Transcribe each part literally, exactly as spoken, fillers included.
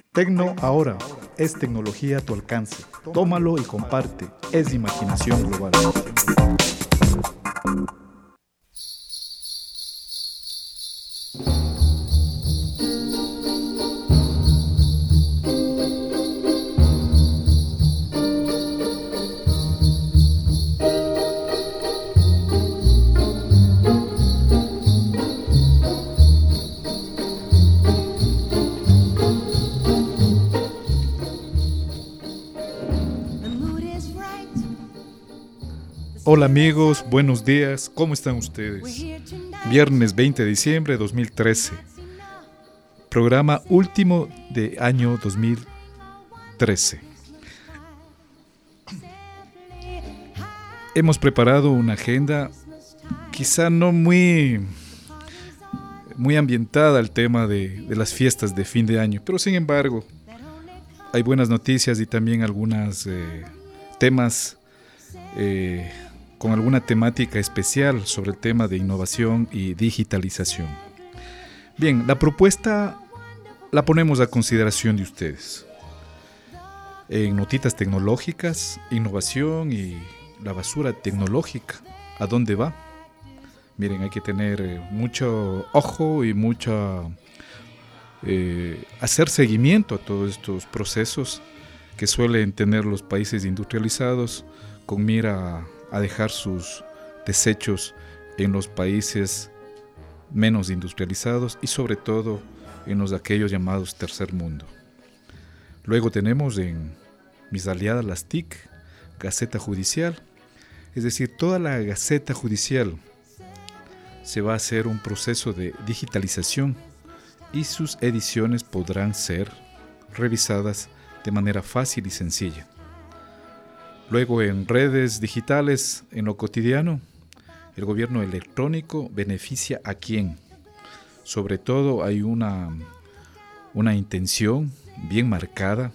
Tecno ahora es tecnología a tu alcance. Tómalo y comparte. Es imaginación global. Hola amigos, buenos días, ¿cómo están ustedes? Viernes veinte de diciembre de dos mil trece, programa último de año dos mil trece. Hemos preparado una agenda quizá no muy, muy ambientada al tema de, de las fiestas de fin de año, pero sin embargo hay buenas noticias y también algunos eh, temas eh, con alguna temática especial sobre el tema de innovación y digitalización. Bien, la propuesta la ponemos a consideración de ustedes. En notitas tecnológicas, innovación y la basura tecnológica, ¿a dónde va? Miren, hay que tener eh, mucho ojo y mucho eh, hacer seguimiento a todos estos procesos que suelen tener los países industrializados con mira a a dejar sus desechos en los países menos industrializados y sobre todo en los aquellos llamados tercer mundo. Luego tenemos en mis aliadas las T I C, Gaceta Judicial, es decir, toda la Gaceta Judicial se va a hacer un proceso de digitalización y sus ediciones podrán ser revisadas de manera fácil y sencilla. Luego en redes digitales, en lo cotidiano, el gobierno electrónico beneficia a quién. Sobre todo hay una, una intención bien marcada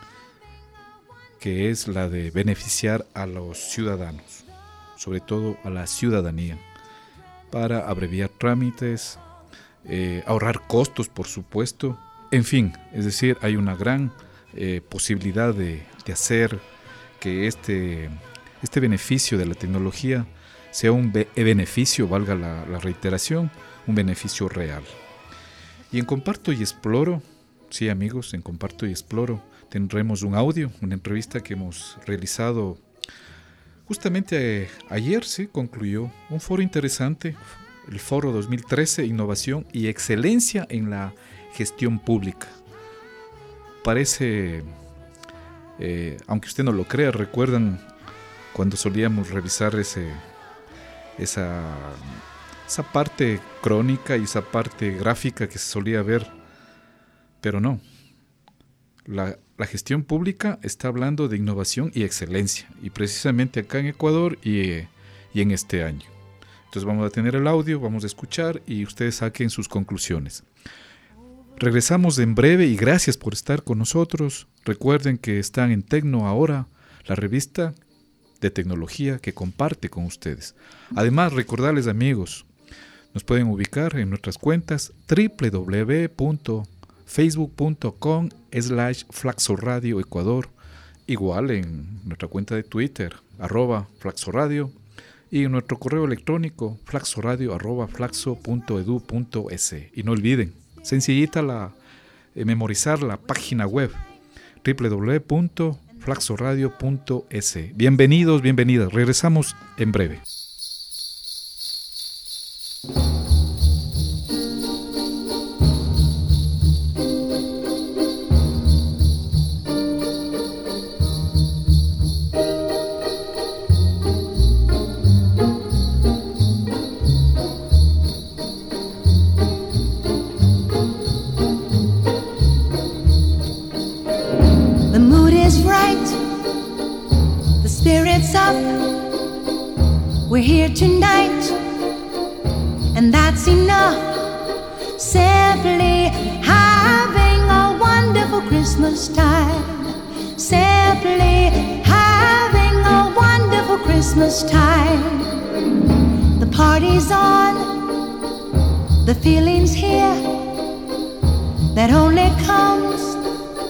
que es la de beneficiar a los ciudadanos, sobre todo a la ciudadanía, para abreviar trámites, eh, ahorrar costos por supuesto, en fin, es decir, hay una gran eh, posibilidad de, de hacer que este, este beneficio de la tecnología sea un be- beneficio, valga la, la reiteración, un beneficio real. Y en Comparto y Exploro, sí amigos, en Comparto y Exploro tendremos un audio, una entrevista que hemos realizado justamente eh, ayer, sí, concluyó un foro interesante, el Foro dos mil trece, Innovación y Excelencia en la Gestión Pública. Parece... Eh, aunque usted no lo crea, recuerdan cuando solíamos revisar ese, esa, esa parte crónica y esa parte gráfica que se solía ver, pero no, la, la gestión pública está hablando de innovación y excelencia, y precisamente acá en Ecuador y, y en este año. Entonces vamos a tener el audio, vamos a escuchar y ustedes saquen sus conclusiones. Regresamos en breve y gracias por estar con nosotros. Recuerden que están en Tecno Ahora, la revista de tecnología que comparte con ustedes. Además, recordarles amigos, nos pueden ubicar en nuestras cuentas doble u doble u doble u punto facebook punto com slash flaxoradio ecuador, igual en nuestra cuenta de Twitter, arroba flaxoradio, y en nuestro correo electrónico flaxoradio arroba flaxo punto edu punto es. Y no olviden, sencillita la, eh, memorizar la página web doble u doble u doble u punto flaxoradio punto es. Bienvenidos, bienvenidas. Regresamos en breve. We're here tonight, and that's enough. Simply having a wonderful Christmas time. Simply having a wonderful Christmas time. The party's on, the feeling's here that only comes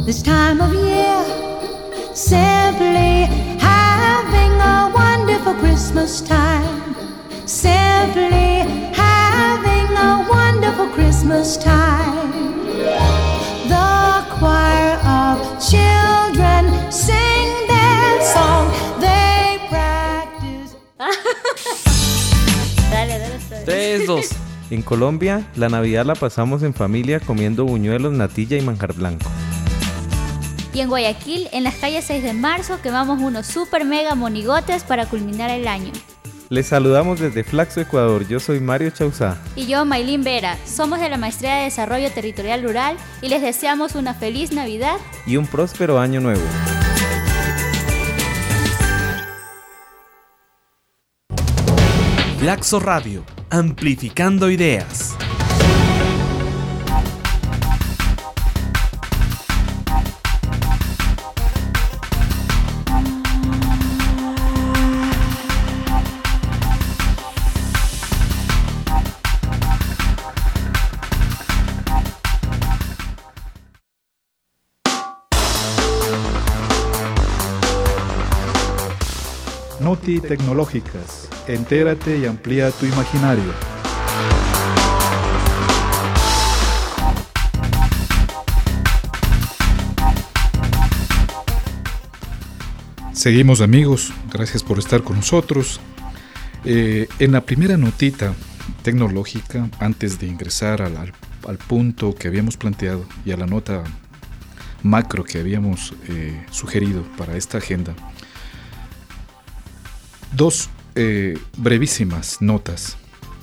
this time of year. Simply having a wonderful Christmas time. Simply having a wonderful Christmas time. The choir of children sing their song. They practice. Dale, dale. tres, dos. En Colombia, la Navidad la pasamos en familia comiendo buñuelos, natilla y manjar blanco. Y en Guayaquil, en las calles seis de marzo, quemamos unos super mega monigotes para culminar el año. Les saludamos desde Flaxo, Ecuador. Yo soy Mario Chausá. Y yo, Maylin Vera. Somos de la Maestría de Desarrollo Territorial Rural y les deseamos una feliz Navidad Y un próspero año nuevo. Flaxo Radio, amplificando ideas. Noti Tecnológicas. Entérate y amplía tu imaginario. Seguimos, amigos, gracias por estar con nosotros. Eh, en la primera notita tecnológica, antes de ingresar al, al, al punto que habíamos planteado y a la nota macro que habíamos eh, sugerido para esta agenda, dos eh, brevísimas notas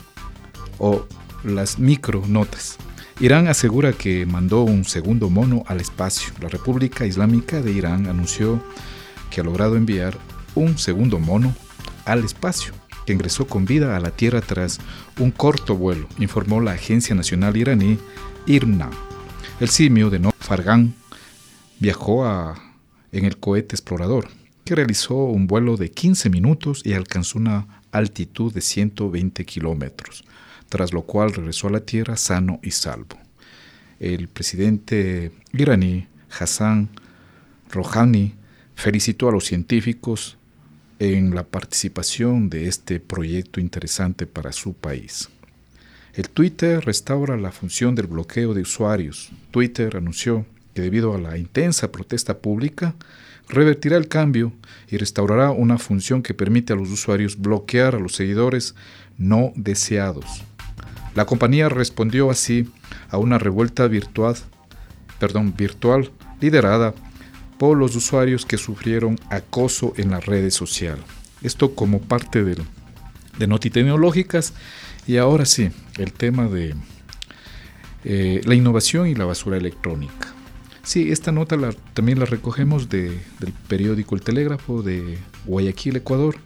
o las micronotas. Irán asegura que mandó un segundo mono al espacio. La República Islámica de Irán anunció que ha logrado enviar un segundo mono al espacio, que ingresó con vida a la Tierra tras un corto vuelo, informó la agencia nacional iraní I R N A. El simio de nombre Fargan viajó a, en el cohete explorador, que realizó un vuelo de quince minutos y alcanzó una altitud de ciento veinte kilómetros, tras lo cual regresó a la Tierra sano y salvo. El presidente iraní Hassan Rouhani felicitó a los científicos en la participación de este proyecto interesante para su país. El Twitter restaura la función del bloqueo de usuarios. Twitter anunció que debido a la intensa protesta pública, revertirá el cambio y restaurará una función que permite a los usuarios bloquear a los seguidores no deseados. La compañía respondió así a una revuelta virtual, perdón, virtual liderada por los usuarios que sufrieron acoso en las redes sociales. Esto como parte de, de Noti Tecnológicas. Y ahora sí, el tema de eh, la innovación y la basura electrónica. Sí, esta nota la, también la recogemos de, del periódico El Telégrafo de Guayaquil, Ecuador.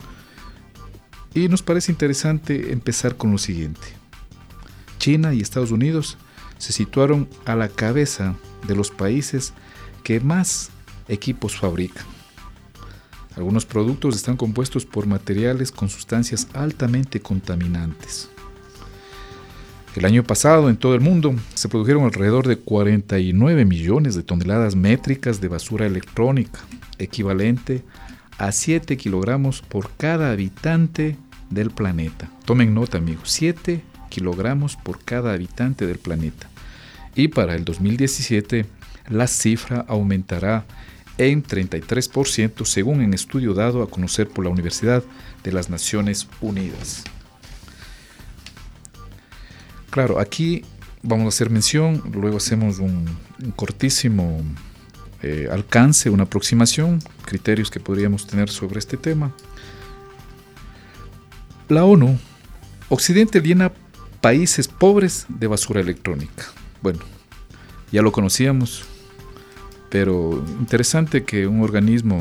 Y nos parece interesante empezar con lo siguiente. China y Estados Unidos se situaron a la cabeza de los países que más equipos fabrican. Algunos productos están compuestos por materiales con sustancias altamente contaminantes. El año pasado en todo el mundo se produjeron alrededor de cuarenta y nueve millones de toneladas métricas de basura electrónica, equivalente a siete kilogramos por cada habitante del planeta. Tomen nota, amigos, siete kilogramos por cada habitante del planeta. Y para el dos mil diecisiete la cifra aumentará en treinta y tres por ciento según un estudio dado a conocer por la Universidad de las Naciones Unidas. Claro, aquí vamos a hacer mención, luego hacemos un, un cortísimo eh, alcance, una aproximación, criterios que podríamos tener sobre este tema. La ONU, Occidente llena países pobres de basura electrónica. Bueno, ya lo conocíamos, pero interesante que un organismo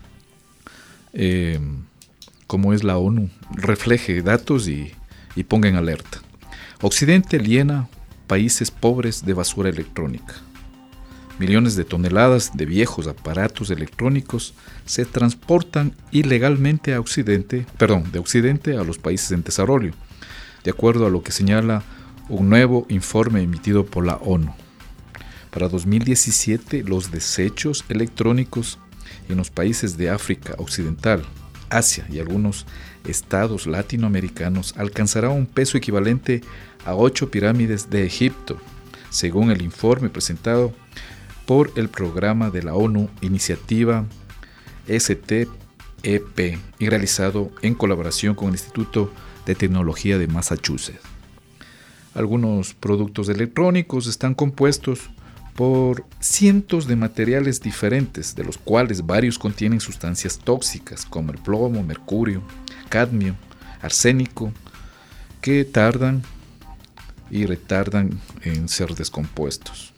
eh, como es la ONU refleje datos y, y ponga en alerta. Occidente llena países pobres de basura electrónica. Millones de toneladas de viejos aparatos electrónicos se transportan ilegalmente a Occidente, perdón, de Occidente a los países en desarrollo, de acuerdo a lo que señala un nuevo informe emitido por la ONU. Para dos mil diecisiete, los desechos electrónicos en los países de África Occidental, Asia y algunos estados latinoamericanos alcanzará un peso equivalente a ocho pirámides de Egipto, según el informe presentado por el programa de la ONU Iniciativa S T E P y realizado en colaboración con el Instituto de Tecnología de Massachusetts. Algunos productos electrónicos están compuestos por cientos de materiales diferentes, de los cuales varios contienen sustancias tóxicas como el plomo, mercurio, cadmio, arsénico, que tardan y retardan en ser descompuestos.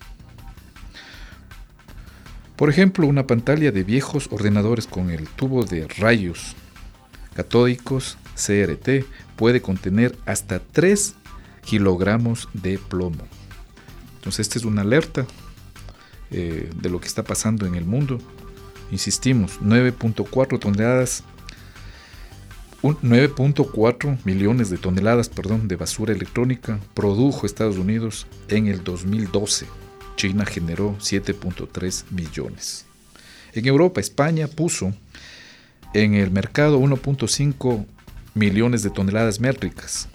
Por ejemplo, una pantalla de viejos ordenadores con el tubo de rayos catódicos C R T puede contener hasta tres kilogramos de plomo. Entonces, esta es una alerta eh, de lo que está pasando en el mundo. Insistimos, nueve punto cuatro toneladas, nueve punto cuatro millones de toneladas, perdón, de basura electrónica produjo Estados Unidos en el dos mil doce. China generó siete punto tres millones. En Europa, España puso en el mercado uno punto cinco millones de toneladas métricas.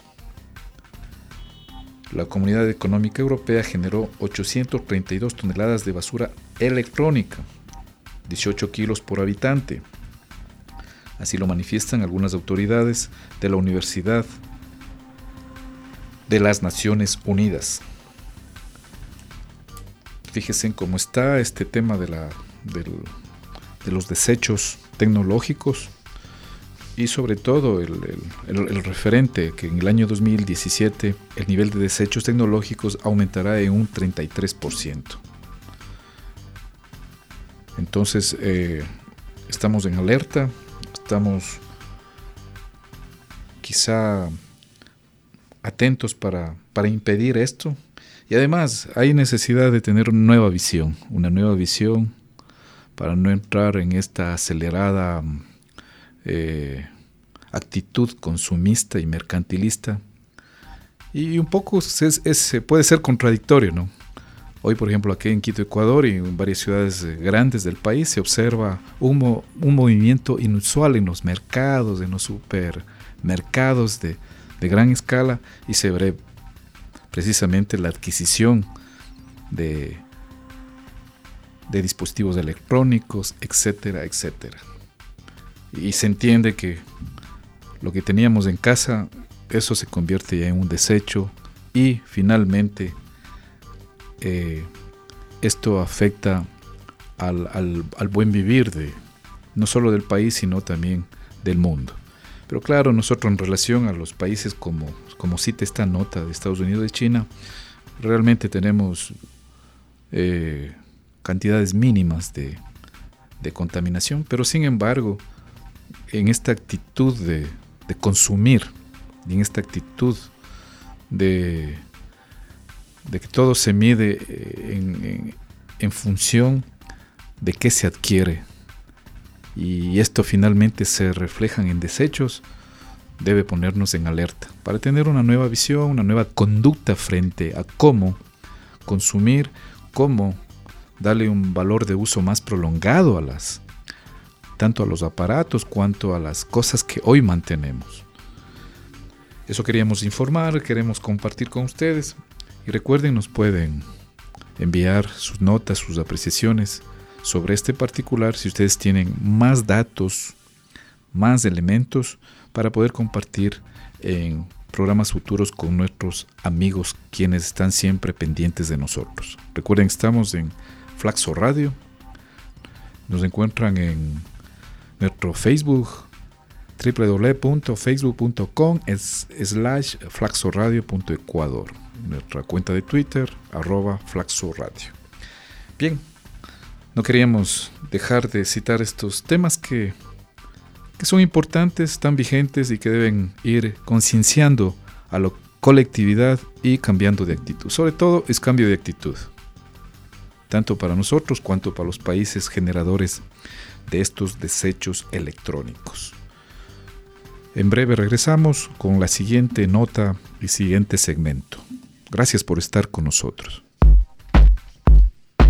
La Comunidad Económica Europea generó ochocientas treinta y dos toneladas de basura electrónica, dieciocho kilos por habitante. Así lo manifiestan algunas autoridades de la Universidad de las Naciones Unidas. Fíjense cómo está este tema de, la, del, de los desechos tecnológicos y sobre todo el, el, el, el referente que en el año dos mil diecisiete el nivel de desechos tecnológicos aumentará en un treinta y tres por ciento. Entonces eh, estamos en alerta, estamos quizá atentos para, para impedir esto. Y además hay necesidad de tener una nueva visión, una nueva visión para no entrar en esta acelerada eh, actitud consumista y mercantilista. Y un poco es, es, puede ser contradictorio, ¿no? Hoy, por ejemplo, aquí en Quito, Ecuador, y en varias ciudades grandes del país se observa un, mo, un movimiento inusual en los mercados, en los supermercados de, de gran escala, y se ve precisamente la adquisición de, de dispositivos electrónicos, etcétera, etcétera. Y se entiende que lo que teníamos en casa, eso se convierte ya en un desecho y finalmente eh, esto afecta al, al, al buen vivir de, no solo del país, sino también del mundo. Pero claro, nosotros en relación a los países como, como cita esta nota de Estados Unidos y China, realmente tenemos eh, cantidades mínimas de, de contaminación, pero sin embargo, en esta actitud de, de consumir, y en esta actitud de, de que todo se mide en, en, en función de qué se adquiere, y esto finalmente se refleja en desechos, debe ponernos en alerta para tener una nueva visión, una nueva conducta frente a cómo consumir, cómo darle un valor de uso más prolongado a las, tanto a los aparatos cuanto a las cosas que hoy mantenemos. Eso queríamos informar, queremos compartir con ustedes, y recuerden, nos pueden enviar sus notas, sus apreciaciones sobre este particular si ustedes tienen más datos, más elementos para poder compartir en programas futuros con nuestros amigos quienes están siempre pendientes de nosotros. Recuerden, estamos en Flaxo Radio, nos encuentran en nuestro Facebook w w w punto facebook punto com slash flaxoradio punto ecuador, nuestra cuenta de Twitter arroba flaxoradio. Bien, no queríamos dejar de citar estos temas que, que son importantes, están vigentes y que deben ir concienciando a la colectividad y cambiando de actitud. Sobre todo es cambio de actitud, tanto para nosotros cuanto para los países generadores de estos desechos electrónicos. En breve regresamos con la siguiente nota y siguiente segmento. Gracias por estar con nosotros.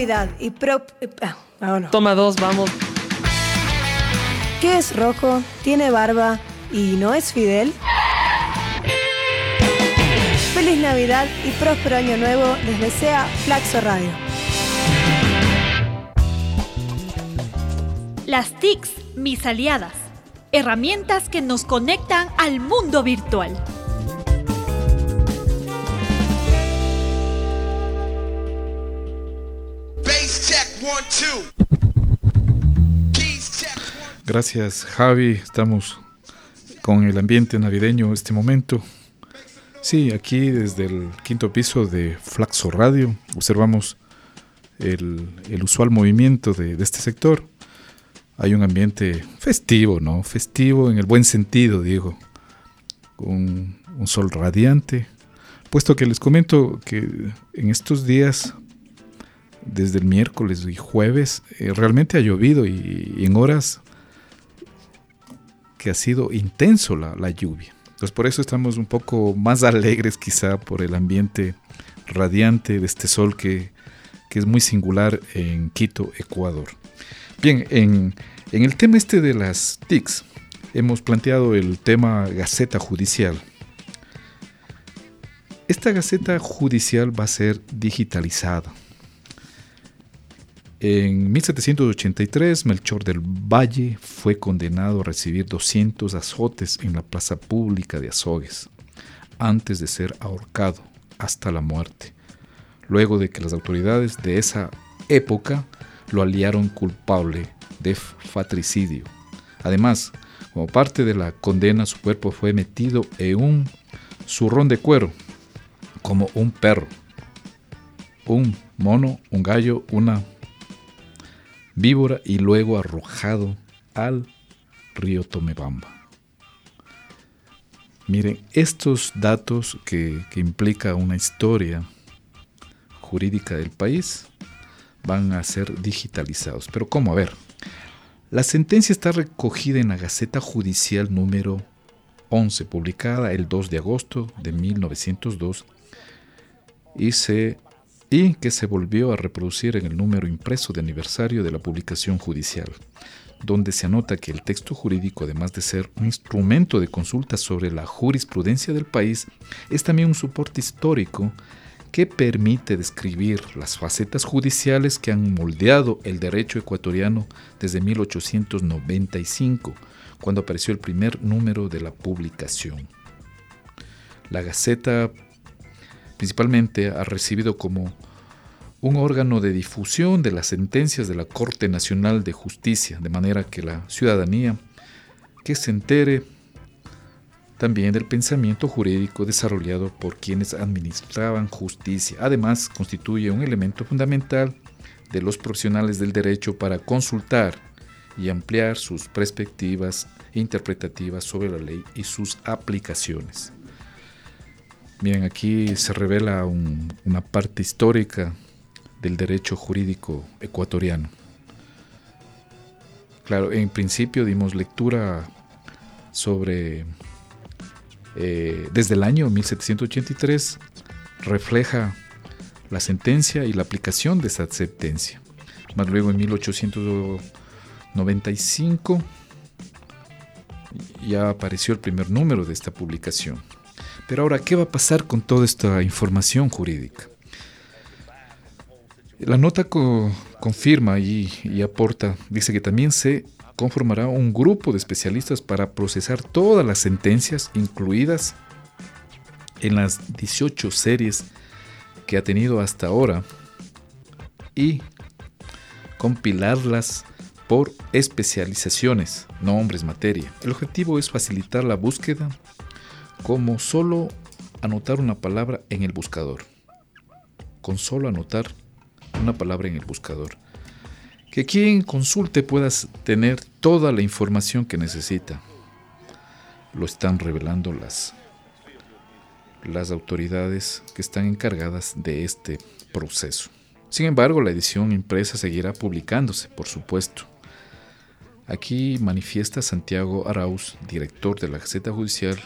Navidad y pro... Ah, ah, no. Toma dos, vamos. ¿Qué es rojo, tiene barba y no es Fidel? Feliz Navidad y próspero año nuevo les desea Flaxo Radio. Las T I Cs, mis aliadas. Herramientas que nos conectan al mundo virtual. Gracias, Javi. Estamos con el ambiente navideño en este momento. Sí, aquí desde el quinto piso de Flaxo Radio observamos el, el usual movimiento de, de este sector. Hay un ambiente festivo, ¿no? Festivo en el buen sentido, digo. Con un sol radiante. Puesto que les comento que en estos días, desde el miércoles y jueves, eh, realmente ha llovido y, y en horas que ha sido intenso la, la lluvia. Entonces por eso estamos un poco más alegres quizá por el ambiente radiante de este sol que, que es muy singular en Quito, Ecuador. Bien, en, en el tema este de las T I Cs hemos planteado el tema Gaceta Judicial. Esta Gaceta Judicial va a ser digitalizada. En mil setecientos ochenta y tres, Melchor del Valle fue condenado a recibir doscientos azotes en la plaza pública de Azogues, antes de ser ahorcado hasta la muerte, luego de que las autoridades de esa época lo aliaron culpable de fratricidio. Además, como parte de la condena, su cuerpo fue metido en un zurrón de cuero, como un perro, un mono, un gallo, una víbora, y luego arrojado al río Tomebamba. Miren, estos datos que, que implica una historia jurídica del país van a ser digitalizados. ¿Pero cómo? A ver, la sentencia está recogida en la Gaceta Judicial número once, publicada el dos de agosto de mil novecientos dos, y se y que se volvió a reproducir en el número impreso de aniversario de la publicación judicial, donde se anota que el texto jurídico, además de ser un instrumento de consulta sobre la jurisprudencia del país, es también un soporte histórico que permite describir las facetas judiciales que han moldeado el derecho ecuatoriano desde mil ochocientos noventa y cinco, cuando apareció el primer número de la publicación. La Gaceta principalmente ha recibido como un órgano de difusión de las sentencias de la Corte Nacional de Justicia, de manera que la ciudadanía que se entere también del pensamiento jurídico desarrollado por quienes administraban justicia. Además, constituye un elemento fundamental de los profesionales del derecho para consultar y ampliar sus perspectivas interpretativas sobre la ley y sus aplicaciones. Miren, aquí se revela un, una parte histórica del derecho jurídico ecuatoriano. Claro, en principio dimos lectura sobre, eh, desde el año mil setecientos ochenta y tres, refleja la sentencia y la aplicación de esa sentencia. Más luego en mil ochocientos noventa y cinco ya apareció el primer número de esta publicación. Pero ahora, ¿qué va a pasar con toda esta información jurídica? La nota co- confirma y, y aporta, dice que también se conformará un grupo de especialistas para procesar todas las sentencias incluidas en las dieciocho series que ha tenido hasta ahora y compilarlas por especializaciones, nombres, materia. El objetivo es facilitar la búsqueda, como solo anotar una palabra en el buscador. Con solo anotar una palabra en el buscador. Que quien consulte pueda tener toda la información que necesita. Lo están revelando las, las autoridades que están encargadas de este proceso. Sin embargo, la edición impresa seguirá publicándose, por supuesto. Aquí manifiesta Santiago Arauz, director de la Gaceta Judicial,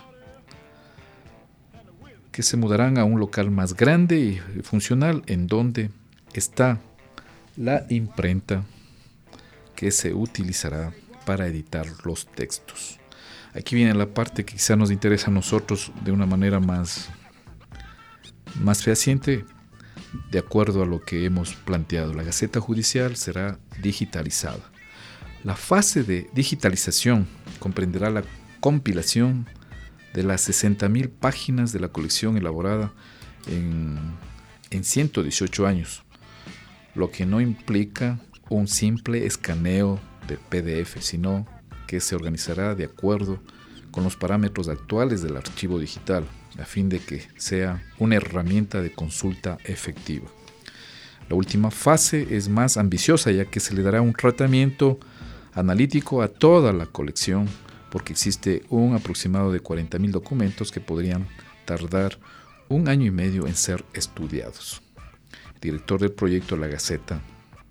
que se mudarán a un local más grande y funcional en donde está la imprenta que se utilizará para editar los textos. Aquí viene la parte que quizá nos interesa a nosotros de una manera más, más fehaciente, de acuerdo a lo que hemos planteado. La Gaceta Judicial será digitalizada. La fase de digitalización comprenderá la compilación de las sesenta mil páginas de la colección elaborada en, en ciento dieciocho años, lo que no implica un simple escaneo de P D F, sino que se organizará de acuerdo con los parámetros actuales del archivo digital, a fin de que sea una herramienta de consulta efectiva. La última fase es más ambiciosa, ya que se le dará un tratamiento analítico a toda la colección, porque existe un aproximado de cuarenta mil documentos que podrían tardar un año y medio en ser estudiados. El director del proyecto La Gaceta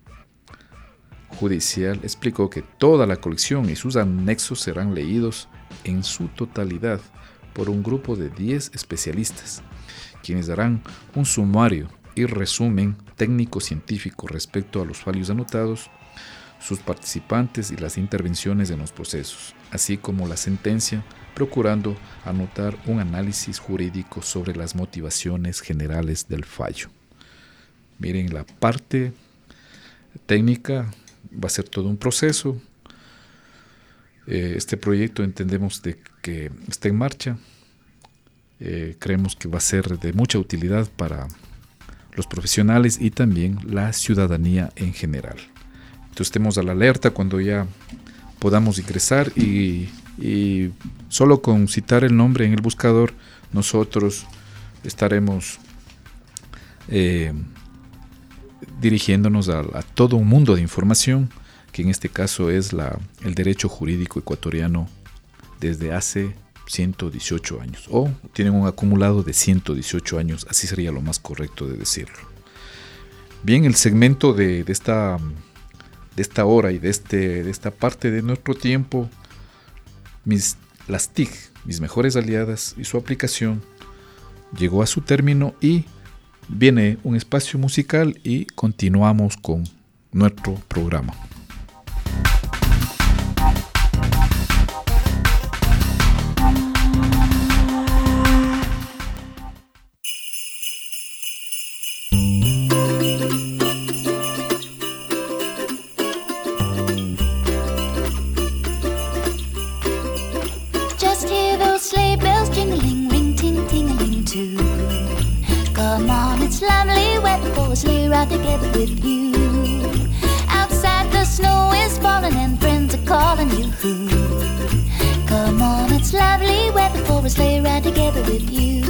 Judicial explicó que toda la colección y sus anexos serán leídos en su totalidad por un grupo de diez especialistas, quienes darán un sumario y resumen técnico-científico respecto a los fallos anotados, sus participantes y las intervenciones en los procesos, así como la sentencia, procurando anotar un análisis jurídico sobre las motivaciones generales del fallo. Miren, la parte técnica va a ser todo un proceso. Eh, este proyecto entendemos de que está en marcha. Eh, creemos que va a ser de mucha utilidad para los profesionales y también la ciudadanía en general. Entonces estemos a la alerta cuando ya podamos ingresar y, y solo con citar el nombre en el buscador nosotros estaremos eh, dirigiéndonos a, a todo un mundo de información, que en este caso es la, el derecho jurídico ecuatoriano desde hace ciento dieciocho años, o tienen un acumulado de ciento dieciocho años, así sería lo más correcto de decirlo. Bien, el segmento de, de, esta, de esta hora y de, este, de esta parte de nuestro tiempo, mis, las T I C, mis mejores aliadas y su aplicación, llegó a su término y viene un espacio musical y continuamos con nuestro programa. Just hear those sleigh bells jingling, ring ting tingling too. Come on, it's lovely weather for a sleigh ride together with you. Outside the snow is falling and friends are calling you. Come on, it's lovely weather for a sleigh ride together with you.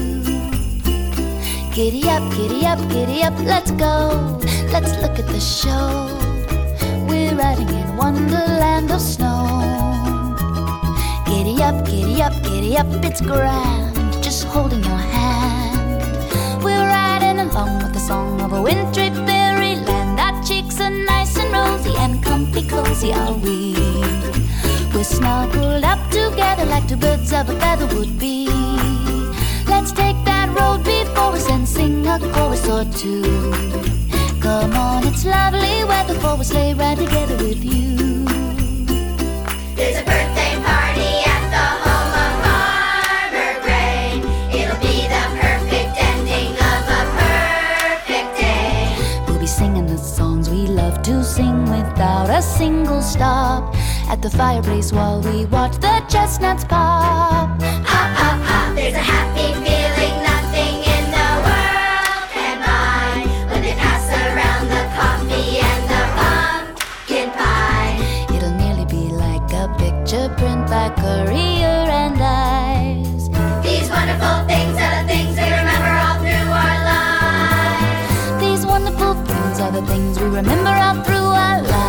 Giddy up, giddy up, giddy up, let's go. Let's look at the show. We're riding in wonderland of snow. Giddy up, giddy up, giddy up, it's grand, just holding your hand. We're riding along with the song of a wintry fairyland. Our cheeks are nice and rosy and comfy cozy are we. We're snuggled up together like two birds of a feather would be. Let's take that road before us and sing a chorus or two. Come on, it's lovely weather for a sleigh ride together with you. There's a birthday party at the home of Farmer Gray. It'll be the perfect ending of a perfect day. We'll be singing the songs we love to sing without a single stop at the fireplace while we watch the chestnuts pop. Hop, hop, hop, there's a happy feeling nothing in the world can buy. When they pass around the coffee and the pumpkin pie. It'll nearly be like a picture print by Currier and Ives. These wonderful things are the things we remember all through our lives. These wonderful things are the things we remember all through our lives.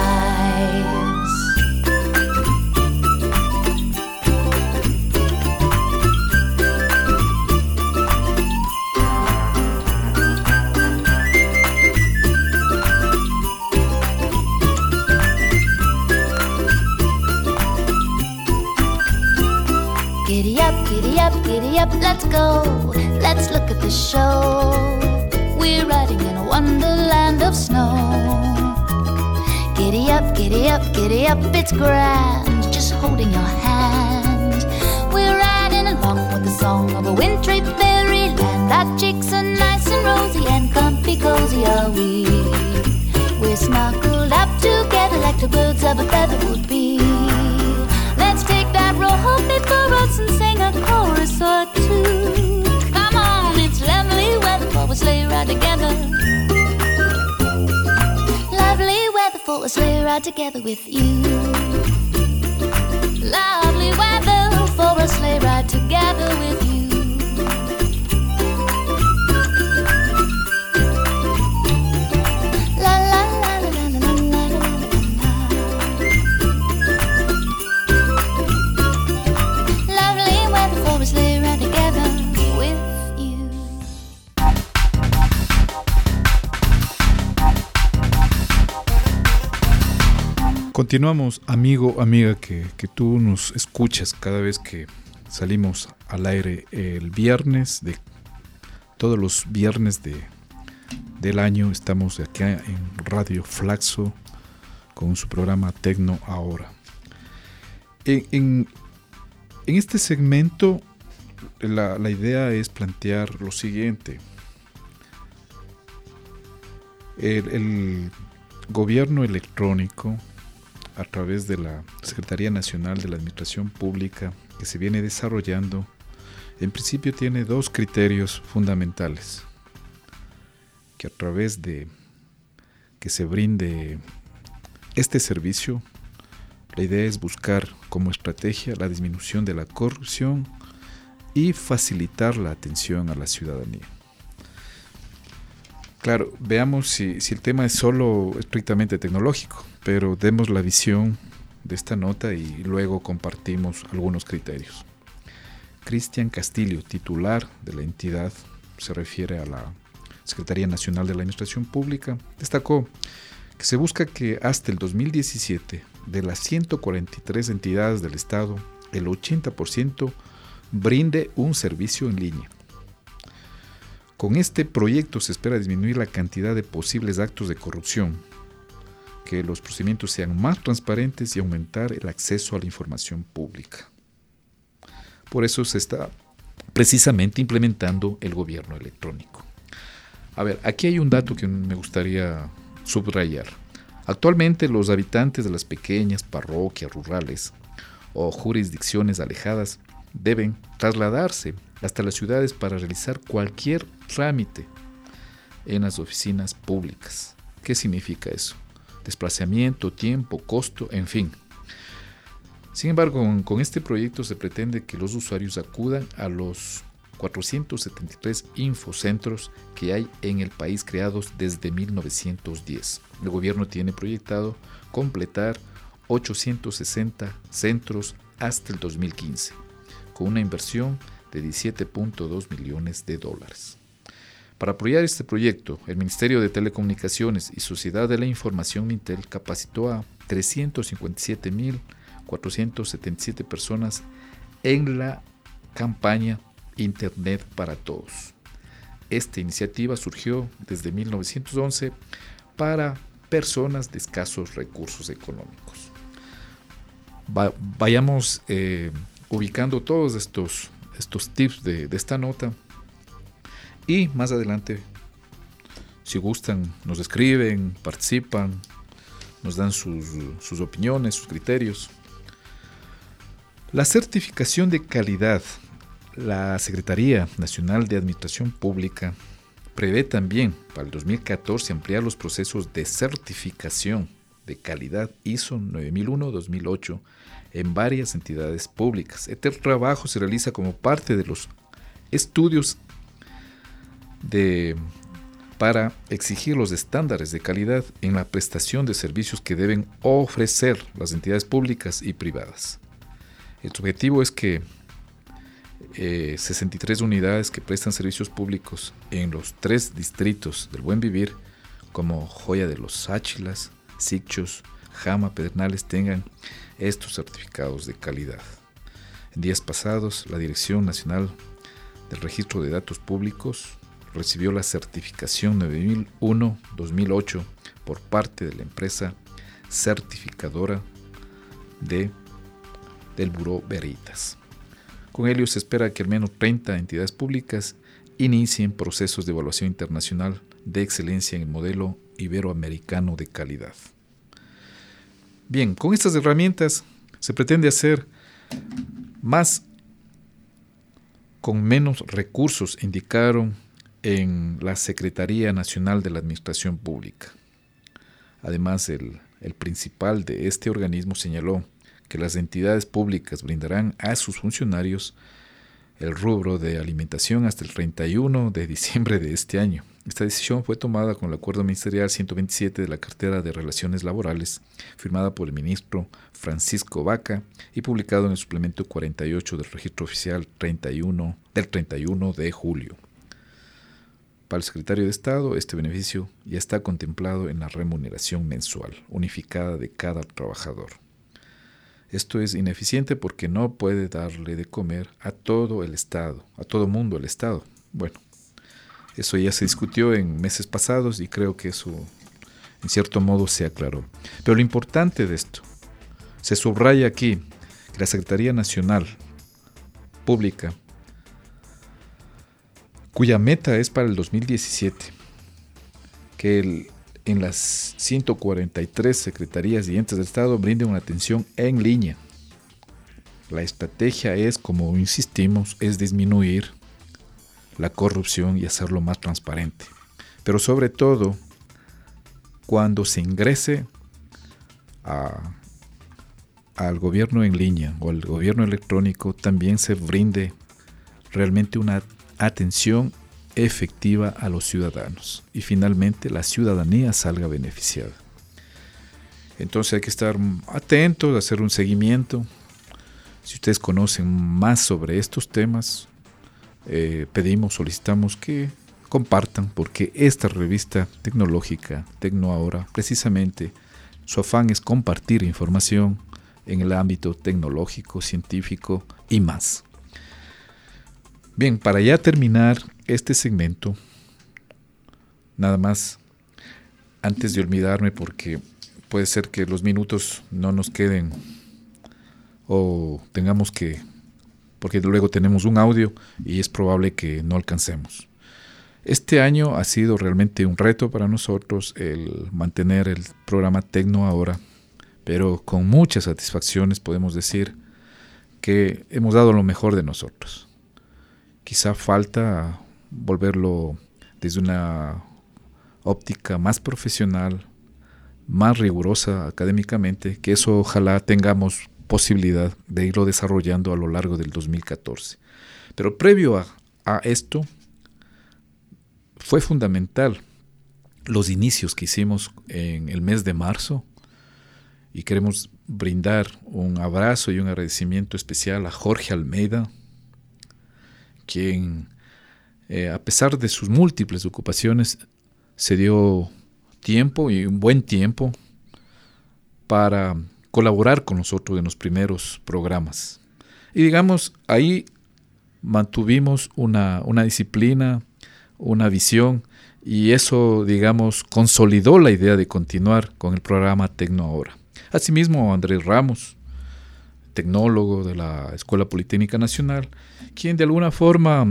Giddy up, giddy up, giddy up, let's go. Let's look at the show. We're riding in a wonderland of snow. Giddy up, giddy up, giddy up, it's grand, just holding your hand. We're riding along with the song of a wintry fairyland. Our cheeks are nice and rosy and comfy cozy are we. We're snuggled up together like the birds of a feather would be. Let's take that roll before us and sing a chorus or two. Come on, it's lovely weather for a sleigh ride together. Lovely weather for a sleigh ride together with you. Lovely weather for a sleigh ride together with you. La la la la la la la la la. Lovely weather for a sleigh ride together with you. Continuamos, amigo, amiga, que, que tú nos escuchas cada vez que salimos al aire el viernes, de todos los viernes de, del año. Estamos acá en Radio Flaxo con su programa Tecno Ahora. En, en, en este segmento la, la idea es plantear lo siguiente. El, el gobierno electrónico, a través de la Secretaría Nacional de la Administración Pública que se viene desarrollando, en principio tiene dos criterios fundamentales: que a través de que se brinde este servicio, la idea es buscar como estrategia la disminución de la corrupción y facilitar la atención a la ciudadanía. Claro, veamos si, si el tema es solo estrictamente tecnológico, pero demos la visión de esta nota y luego compartimos algunos criterios. Cristian Castillo, titular de la entidad, se refiere a la Secretaría Nacional de la Administración Pública, destacó que se busca que hasta el dos mil diecisiete, de las ciento cuarenta y tres entidades del Estado, el ochenta por ciento brinde un servicio en línea. Con este proyecto se espera disminuir la cantidad de posibles actos de corrupción, que los procedimientos sean más transparentes y aumentar el acceso a la información pública. Por eso se está precisamente implementando el gobierno electrónico. A ver, aquí hay un dato que me gustaría subrayar. Actualmente los habitantes de las pequeñas parroquias rurales o jurisdicciones alejadas deben trasladarse hasta las ciudades para realizar cualquier trámite en las oficinas públicas. ¿Qué significa eso? Desplazamiento, tiempo, costo, en fin. Sin embargo, con, con este proyecto se pretende que los usuarios acudan a los cuatrocientos setenta y tres infocentros que hay en el país, creados desde mil novecientos diez. El gobierno tiene proyectado completar ochocientos sesenta centros hasta el dos mil quince, con una inversión de diecisiete punto dos millones de dólares. Para apoyar este proyecto, el Ministerio de Telecomunicaciones y Sociedad de la Información Mintel capacitó a trescientos cincuenta y siete mil cuatrocientos setenta y siete personas en la campaña Internet para Todos. Esta iniciativa surgió desde mil novecientos once para personas de escasos recursos económicos. Va, vayamos eh, ubicando todos estos, estos tips de, de esta nota, y más adelante, si gustan, nos escriben, participan, nos dan sus, sus opiniones, sus criterios. La certificación de calidad. La Secretaría Nacional de Administración Pública prevé también para el dos mil catorce ampliar los procesos de certificación de calidad I S O nueve mil uno dos mil ocho en varias entidades públicas. Este trabajo se realiza como parte de los estudios de, para exigir los estándares de calidad en la prestación de servicios que deben ofrecer las entidades públicas y privadas. El objetivo es que eh, sesenta y tres unidades que prestan servicios públicos en los tres distritos del Buen Vivir, como Joya de los Sáchilas, Sicchos, Jama, Pedernales, tengan estos certificados de calidad. En días pasados, la Dirección Nacional del Registro de Datos Públicos recibió la certificación nueve mil uno dos mil ocho por parte de la empresa certificadora de, del Buró Veritas. Con ello se espera que al menos treinta entidades públicas inicien procesos de evaluación internacional de excelencia en el modelo iberoamericano de calidad. Bien, con estas herramientas se pretende hacer más con menos recursos, indicaron en la Secretaría Nacional de la Administración Pública. Además, el, el principal de este organismo señaló que las entidades públicas brindarán a sus funcionarios el rubro de alimentación hasta el treinta y uno de diciembre de este año. Esta decisión fue tomada con el Acuerdo Ministerial ciento veintisiete de la Cartera de Relaciones Laborales, firmada por el ministro Francisco Vaca y publicado en el suplemento cuarenta y ocho del Registro Oficial treinta y uno, del treinta y uno de julio. Para el secretario de Estado, este beneficio ya está contemplado en la remuneración mensual unificada de cada trabajador. Esto es ineficiente porque no puede darle de comer a todo el Estado, a todo mundo el Estado. Bueno, eso ya se discutió en meses pasados y creo que eso en cierto modo se aclaró. Pero lo importante de esto, se subraya aquí que la Secretaría Nacional Pública, cuya meta es para el dos mil diecisiete, que el, en las ciento cuarenta y tres secretarías y entes del Estado brinden una atención en línea. La estrategia es, como insistimos, es disminuir la corrupción y hacerlo más transparente. Pero sobre todo, cuando se ingrese a, al gobierno en línea o al gobierno electrónico, también se brinde realmente una atención efectiva a los ciudadanos y finalmente la ciudadanía salga beneficiada. Entonces hay que estar atentos, hacer un seguimiento. Si ustedes conocen más sobre estos temas, eh, pedimos, solicitamos que compartan, porque esta revista tecnológica, Tecnoahora, precisamente su afán es compartir información en el ámbito tecnológico, científico y más. Bien, para ya terminar este segmento, nada más, antes de olvidarme, porque puede ser que los minutos no nos queden o tengamos que, porque luego tenemos un audio y es probable que no alcancemos. Este año ha sido realmente un reto para nosotros el mantener el programa Tecnoahora, pero con muchas satisfacciones podemos decir que hemos dado lo mejor de nosotros. Quizá falta volverlo desde una óptica más profesional, más rigurosa académicamente, que eso ojalá tengamos posibilidad de irlo desarrollando a lo largo del dos mil catorce. Pero previo a, a esto, fue fundamental los inicios que hicimos en el mes de marzo y queremos brindar un abrazo y un agradecimiento especial a Jorge Almeida, quien eh, a pesar de sus múltiples ocupaciones se dio tiempo y un buen tiempo para colaborar con nosotros en los primeros programas. Y digamos, ahí mantuvimos una, una disciplina, una visión, y eso, digamos, consolidó la idea de continuar con el programa Tecnoahora. Asimismo, Andrés Ramos, tecnólogo de la Escuela Politécnica Nacional, quien de alguna forma,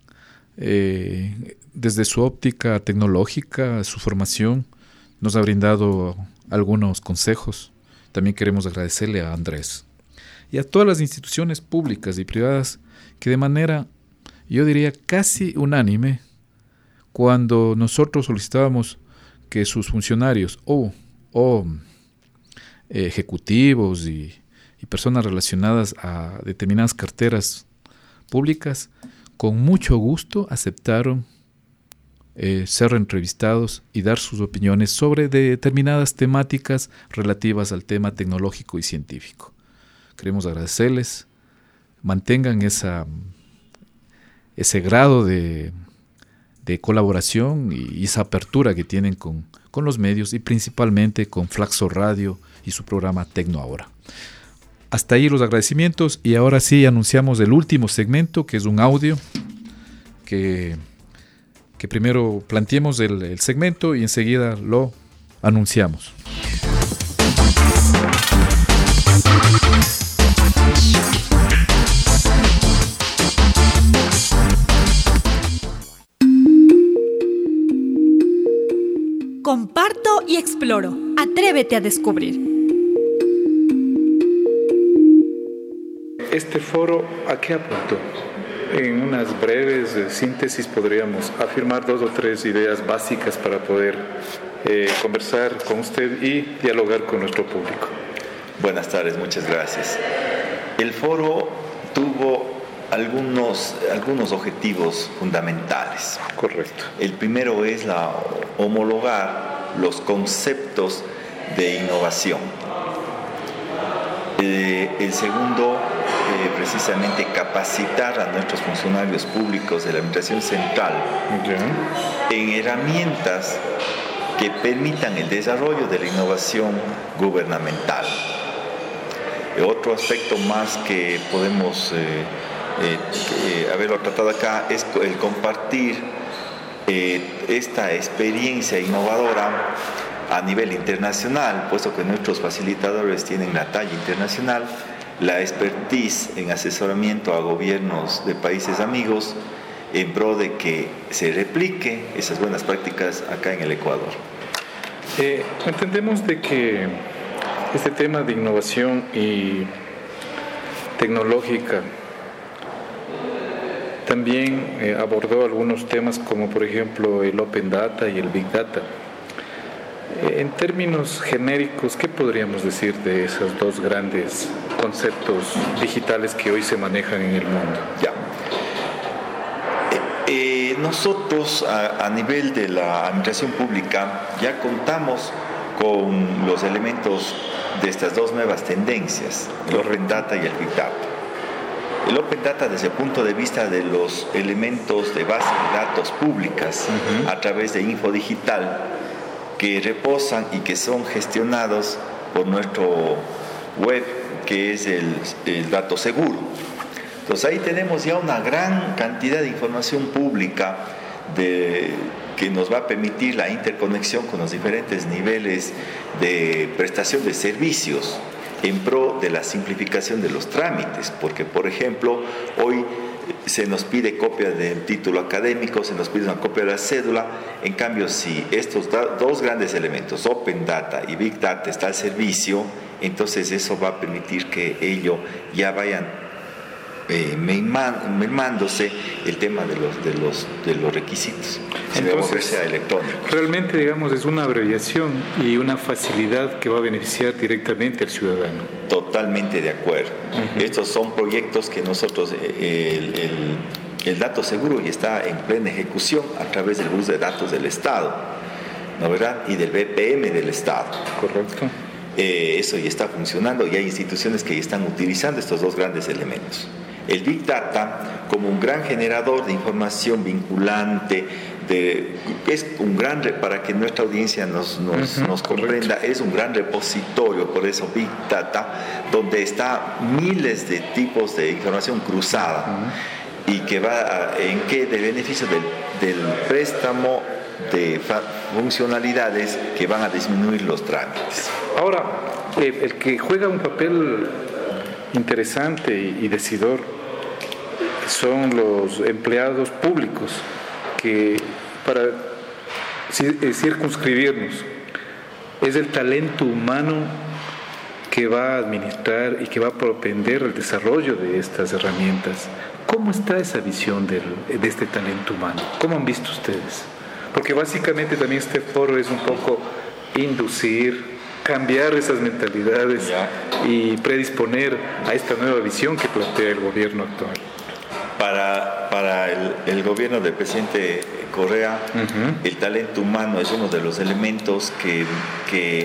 eh, desde su óptica tecnológica, su formación, nos ha brindado algunos consejos. También queremos agradecerle a Andrés y a todas las instituciones públicas y privadas que de manera, yo diría, casi unánime, cuando nosotros solicitábamos que sus funcionarios o, o eh, ejecutivos y y personas relacionadas a determinadas carteras públicas, con mucho gusto aceptaron eh, ser entrevistados y dar sus opiniones sobre determinadas temáticas relativas al tema tecnológico y científico. Queremos agradecerles, mantengan esa, ese grado de, de colaboración y esa apertura que tienen con, con los medios y principalmente con Flaxo Radio y su programa Tecnoahora. Hasta ahí los agradecimientos y ahora sí anunciamos el último segmento, que es un audio, que, que primero planteemos el, el segmento y enseguida lo anunciamos. Comparto y exploro. Atrévete a descubrir. Este foro, ¿a qué apuntó? En unas breves eh, síntesis podríamos afirmar dos o tres ideas básicas para poder eh, conversar con usted y dialogar con nuestro público. Buenas tardes, muchas gracias. El foro tuvo algunos, algunos objetivos fundamentales. Correcto. El primero es la, homologar los conceptos de innovación. Eh, el segundo, eh, precisamente capacitar a nuestros funcionarios públicos de la Administración Central Ya. en herramientas que permitan el desarrollo de la innovación gubernamental. Otro aspecto más que podemos eh, eh, eh, haberlo tratado acá es el compartir eh, esta experiencia innovadora a nivel internacional, puesto que nuestros facilitadores tienen la talla internacional, la expertise en asesoramiento a gobiernos de países amigos en pro de que se replique esas buenas prácticas acá en el Ecuador. Eh, entendemos de que este tema de innovación y tecnológica también eh, abordó algunos temas como por ejemplo el Open Data y el Big Data. Eh, en términos genéricos, ¿qué podríamos decir de esos dos grandes conceptos digitales que hoy se manejan en el mundo? Ya. Eh, eh, nosotros a, a nivel de la administración pública ya contamos con los elementos de estas dos nuevas tendencias, el Open Data y el Big Data. El Open Data desde el punto de vista de los elementos de base de datos públicas uh-huh. a través de Infodigital que reposan y que son gestionados por nuestro web, que es el, el dato seguro. Entonces ahí tenemos ya una gran cantidad de información pública de, que nos va a permitir la interconexión con los diferentes niveles de prestación de servicios en pro de la simplificación de los trámites, porque por ejemplo hoy se nos pide copia del título académico, se nos pide una copia de la cédula. En cambio, si estos da, dos grandes elementos, Open Data y Big Data, está al servicio, entonces eso va a permitir que ellos ya vayan eh, mermándose el tema de los, de los, de los requisitos. Entonces, sea electrónico. Realmente, digamos, es una abreviación y una facilidad que va a beneficiar directamente al ciudadano. Totalmente de acuerdo. Uh-huh. Estos son proyectos que nosotros, eh, el, el, el dato seguro ya está en plena ejecución a través del uso de datos del Estado, ¿no verdad? Y del B P M del Estado. Correcto. Eh, eso ya está funcionando y hay instituciones que ya están utilizando estos dos grandes elementos. El Big Data, como un gran generador de información vinculante, de, es un gran, para que nuestra audiencia nos, nos, uh-huh, nos comprenda, correcto. Es un gran repositorio, por eso Big Data, donde está miles de tipos de información cruzada uh-huh. y que va a, en qué de beneficio del, del préstamo de fa- funcionalidades que van a disminuir los trámites. Ahora, eh, el que juega un papel interesante y, y decidor son los empleados públicos que para circunscribirnos es el talento humano que va a administrar y que va a propender el desarrollo de estas herramientas. ¿Cómo está esa visión del, de este talento humano? ¿Cómo han visto ustedes? Porque básicamente también este foro es un poco inducir, cambiar esas mentalidades ya. Y predisponer a esta nueva visión que plantea el gobierno actual. Para, para el, el gobierno del presidente Correa, uh-huh. el talento humano es uno de los elementos que, que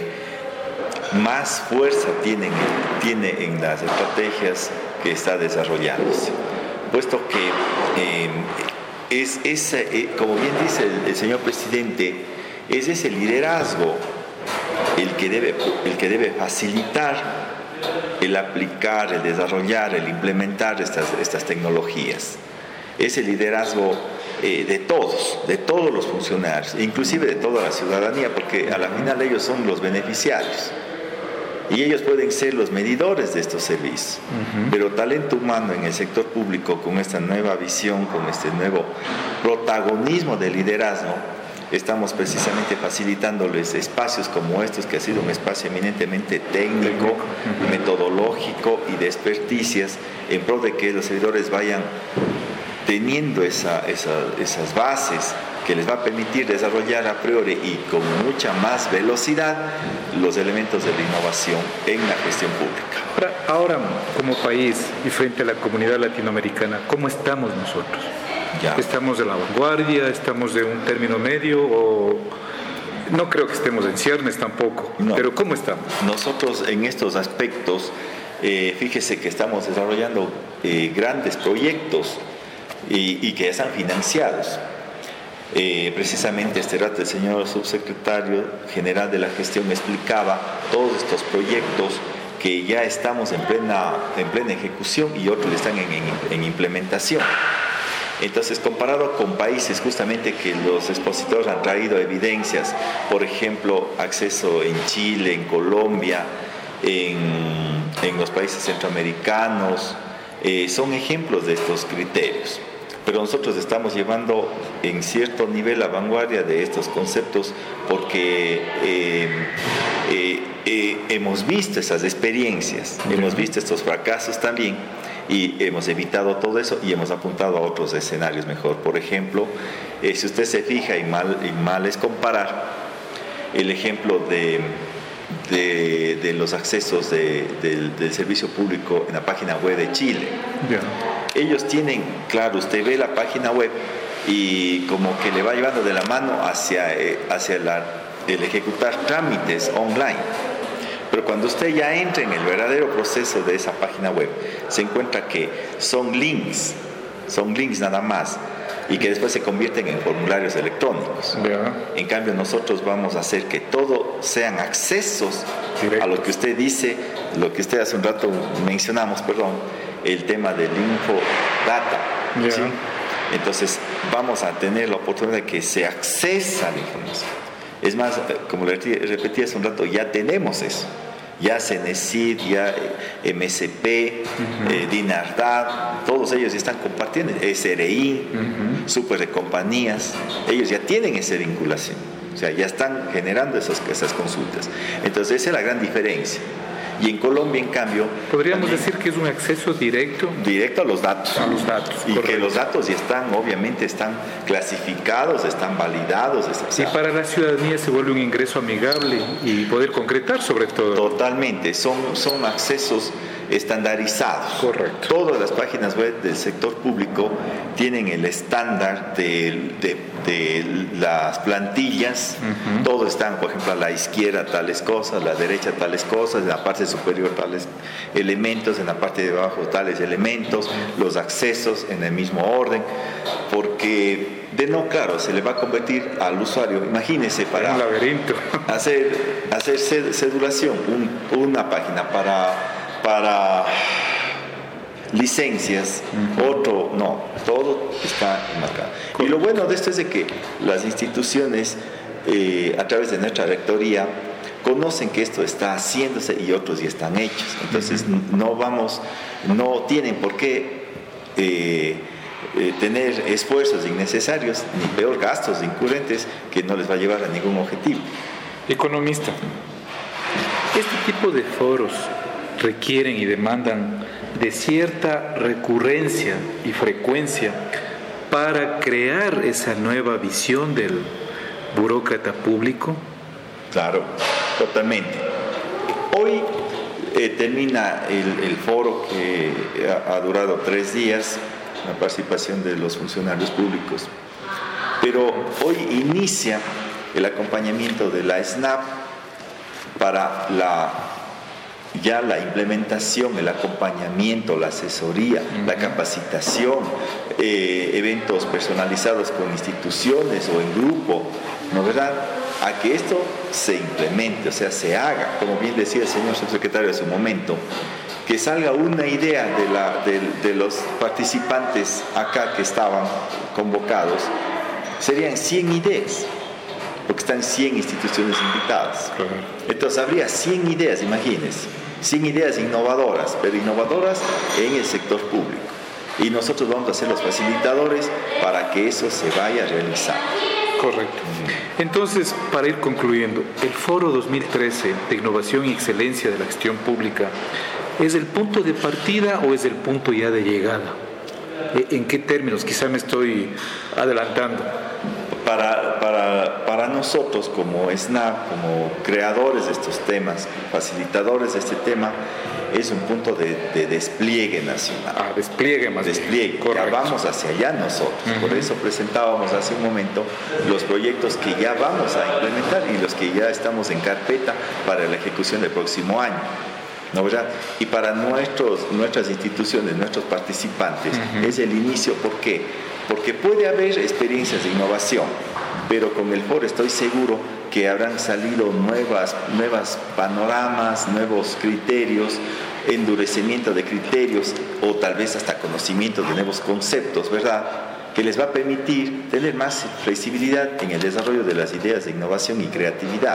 más fuerza tiene, tiene en las estrategias que está desarrollándose, puesto que eh, es, es eh, como bien dice el, el señor presidente, es ese liderazgo el que debe, el que debe facilitar el aplicar, el desarrollar, el implementar estas, estas tecnologías. Es el liderazgo eh, de todos, de todos los funcionarios, inclusive de toda la ciudadanía, porque a la final ellos son los beneficiarios y ellos pueden ser los medidores de estos servicios. Uh-huh. Pero talento humano en el sector público, con esta nueva visión, con este nuevo protagonismo de liderazgo, estamos precisamente facilitándoles espacios como estos, que ha sido un espacio eminentemente técnico, metodológico y de experticias, en pro de que los servidores vayan teniendo esa, esa, esas bases que les va a permitir desarrollar a priori y con mucha más velocidad los elementos de la innovación en la gestión pública. Ahora, como país y frente a la comunidad latinoamericana, ¿cómo estamos nosotros? Ya. ¿Estamos de la vanguardia? ¿Estamos de un término medio? O no creo que estemos en ciernes tampoco, no. Pero ¿cómo estamos? Nosotros en estos aspectos, eh, fíjese que estamos desarrollando eh, grandes proyectos y, y que ya están financiados. Eh, precisamente este rato el señor subsecretario general de la gestión explicaba todos estos proyectos que ya estamos en plena, en plena ejecución y otros están en, en, en implementación. Entonces, comparado con países justamente que los expositores han traído evidencias, por ejemplo, acceso en Chile, en Colombia, en, en los países centroamericanos, eh, son ejemplos de estos criterios. Pero nosotros estamos llevando en cierto nivel la vanguardia de estos conceptos porque eh, eh, eh, hemos visto esas experiencias, hemos visto estos fracasos también y hemos evitado todo eso y hemos apuntado a otros escenarios mejor. Por ejemplo, eh, si usted se fija, y mal, y mal es comparar el ejemplo de, de, de los accesos de, del, del servicio público en la página web de Chile. Yeah. Ellos tienen, claro, usted ve la página web y como que le va llevando de la mano hacia, eh, hacia la, el ejecutar trámites online. Pero cuando usted ya entra en el verdadero proceso de esa página web, se encuentra que son links, son links nada más, y que después se convierten en formularios electrónicos. Yeah. En cambio, nosotros vamos a hacer que todo sean accesos Directos. a lo que usted dice, lo que usted hace un rato mencionamos, perdón, el tema del infodata. Yeah. ¿Sí? Entonces, vamos a tener la oportunidad de que se accesa a la información. Es más, como le repetí hace un rato, ya tenemos eso. Ya CENESID, ya M S P, uh-huh. eh, DINARDAD, todos ellos están compartiendo, S R I, uh-huh. super de compañías, ellos ya tienen esa vinculación, o sea, ya están generando esas, esas consultas. Entonces, esa es la gran diferencia. Y en Colombia, en cambio... Podríamos decir que es un acceso directo... Directo a los datos. A los datos, Y correcto. que los datos ya están, obviamente, están clasificados, están validados. O sea, y para la ciudadanía se vuelve un ingreso amigable y poder concretar sobre todo. Totalmente, son, son accesos estandarizados. Correcto. Todas las páginas web del sector público tienen el estándar de, de, de las plantillas. Uh-huh. Todos están, por ejemplo, a la izquierda tales cosas, a la derecha tales cosas, en la parte superior tales elementos, en la parte de abajo tales elementos, los accesos en el mismo orden, porque de no, claro, se le va a convertir al usuario, imagínese, para un laberinto. hacer, hacer cedulación, un, una página para, para licencias, uh-huh. otro, no, todo está marcado. Y lo bueno de esto es de que las instituciones, eh, a través de nuestra rectoría, conocen que esto está haciéndose y otros ya están hechos. Entonces, uh-huh. no vamos, no tienen por qué eh, eh, tener esfuerzos innecesarios, ni peor gastos incurrentes que no les va a llevar a ningún objetivo. Economista, este tipo de foros requieren y demandan de cierta recurrencia y frecuencia para crear esa nueva visión del burócrata público. Claro, totalmente. Hoy eh, termina el, el foro que ha, ha durado tres días, la participación de los funcionarios públicos, pero hoy inicia el acompañamiento de la S N A P para la, ya la implementación, el acompañamiento, la asesoría, uh-huh. la capacitación, eh, eventos personalizados con instituciones o en grupo, ¿no verdad?, a que esto se implemente, o sea, se haga, como bien decía el señor subsecretario hace un momento, que salga una idea de, la, de, de los participantes acá que estaban convocados, serían cien ideas, porque están cien instituciones invitadas. Entonces habría cien ideas, imagínense, cien ideas innovadoras, pero innovadoras en el sector público. Y nosotros vamos a ser los facilitadores para que eso se vaya a realizar. Correcto. Entonces, para ir concluyendo, el Foro dos mil trece de Innovación y Excelencia de la Gestión Pública, ¿es el punto de partida o es el punto ya de llegada? ¿En qué términos? Quizá me estoy adelantando. Para, para, para nosotros como SNAP, como creadores de estos temas, facilitadores de este tema, es un punto de, de despliegue nacional. Ah, despliegue más Despliegue, bien. ya vamos hacia allá nosotros. Uh-huh. Por eso presentábamos hace un momento los proyectos que ya vamos a implementar y los que ya estamos en carpeta para la ejecución del próximo año. ¿No, verdad? Y para nuestros, nuestras instituciones, nuestros participantes, uh-huh. es el inicio. ¿Por qué? Porque puede haber experiencias de innovación, pero con el foro estoy seguro que habrán salido nuevas, nuevas panoramas, nuevos criterios, endurecimiento de criterios o tal vez hasta conocimiento de nuevos conceptos, ¿verdad? Que les va a permitir tener más flexibilidad en el desarrollo de las ideas de innovación y creatividad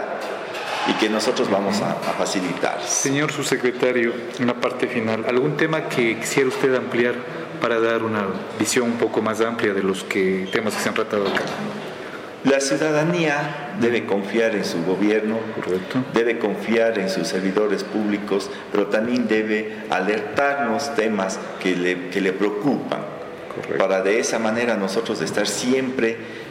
y que nosotros vamos a, a facilitar. Señor subsecretario, en la parte final, ¿algún tema que quisiera usted ampliar para dar una visión un poco más amplia de los que, temas que se han tratado acá? La ciudadanía debe confiar en su gobierno, correcto, debe confiar en sus servidores públicos, pero también debe alertarnos temas que le, que le preocupan, correcto, para de esa manera nosotros estar siempre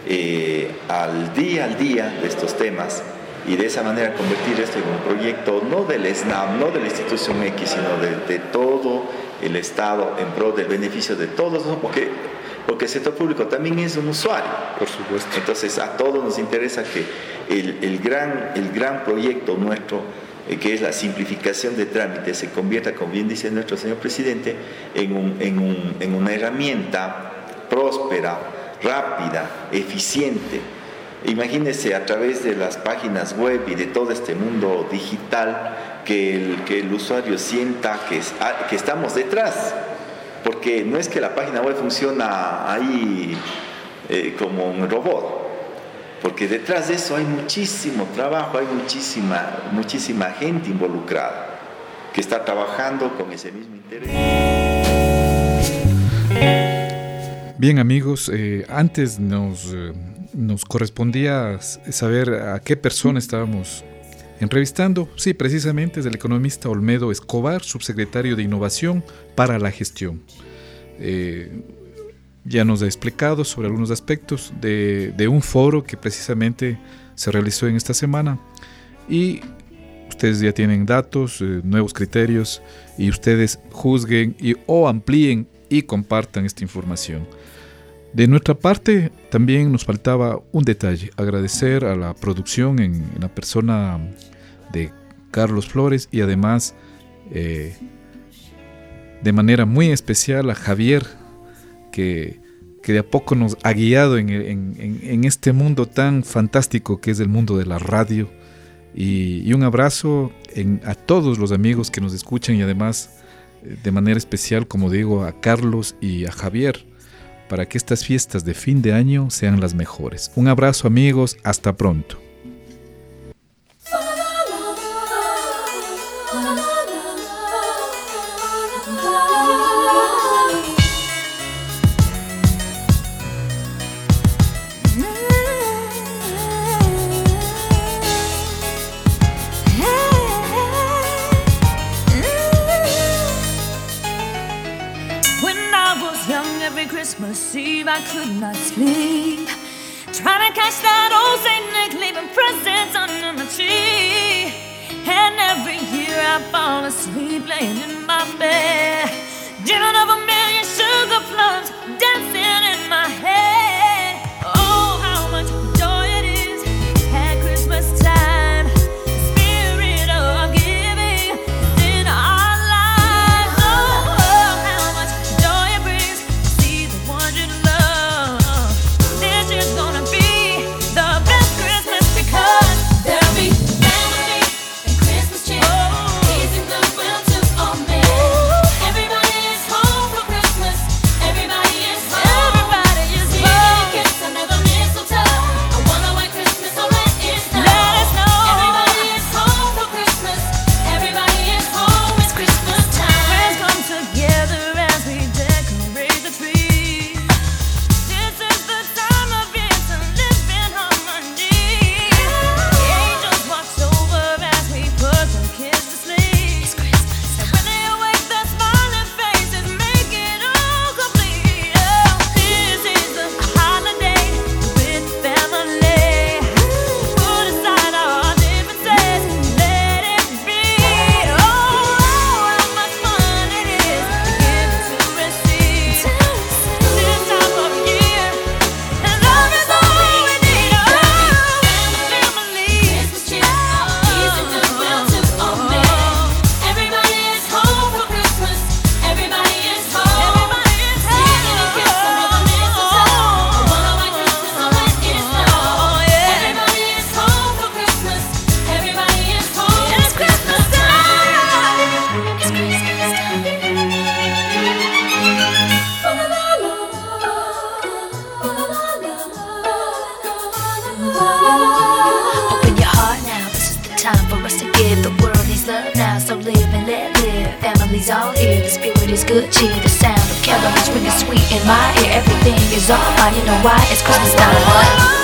eh, al día al día de estos temas y de esa manera convertir esto en un proyecto no del SNAP, no de la institución X, sino de, de todo el Estado en pro del beneficio de todos, ¿no? porque Porque el sector público también es un usuario. Por supuesto. Entonces, a todos nos interesa que el, el, gran, el gran proyecto nuestro, eh, que es la simplificación de trámites, se convierta, como bien dice nuestro señor presidente, en, un, en, un, en una herramienta próspera, rápida, eficiente. Imagínense a través de las páginas web y de todo este mundo digital que el, que el usuario sienta que, es, que estamos detrás. Porque no es que la página web funciona ahí eh, como un robot, porque detrás de eso hay muchísimo trabajo, hay muchísima, muchísima gente involucrada que está trabajando con ese mismo interés. Bien, amigos, eh, antes nos, eh, nos correspondía saber a qué persona estábamos entrevistando. Sí, precisamente es el economista Olmedo Escobar, subsecretario de Innovación para la Gestión. Eh, ya nos ha explicado sobre algunos aspectos de, de un foro que precisamente se realizó en esta semana y ustedes ya tienen datos, eh, nuevos criterios y ustedes juzguen y, o amplíen y compartan esta información. De nuestra parte también nos faltaba un detalle, agradecer a la producción en, en la persona de Carlos Flores y además eh, de manera muy especial a Javier que, que de a poco nos ha guiado en, en, en, en este mundo tan fantástico que es el mundo de la radio y, y un abrazo en, a todos los amigos que nos escuchan y además de manera especial, como digo, a Carlos y a Javier, para que estas fiestas de fin de año sean las mejores. Un abrazo, amigos, hasta pronto. Christmas Eve I could not sleep, trying to catch that old Saint Nick leaving presents under my tree. And every year I fall asleep laying in my bed, dreaming of a million sugar plums dancing in my head. Oh, how much joy it is at Christmas time. The spirit of giving is in our lives. Oh, oh, how much joy it brings to see the ones you love. This is gonna be the best Christmas because there'll be family and Christmas cheer. Peace and goodwill to all men. Everybody is home. good cheer. The sound of carols ringing sweet in my ear. Everything is alright, you know why? It's Christmas time.